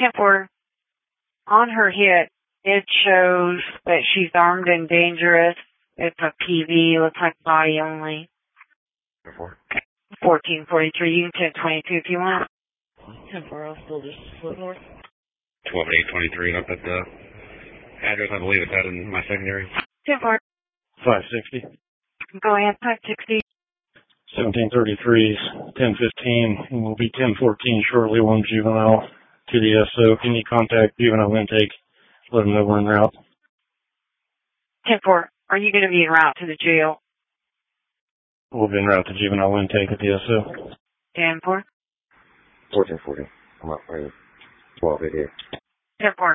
10-4. On her hit, it shows that she's armed and dangerous. It's a PV, looks like body only. 1443, you can 10-22 if you want. 10-4, I'll still just flip north. 12-8-23 up at the address, I believe it's out in my secondary. 10-4. 560. Go ahead, 560. 1733's 1015, and will be 1014 shortly, one juvenile to the SO. Can you contact juvenile intake? Let them know we're en route. 10-4, are you going to be en route to the jail? We'll be en route to juvenile intake at the SO. 10-4. 1440. I'm up for 1288. 10-4.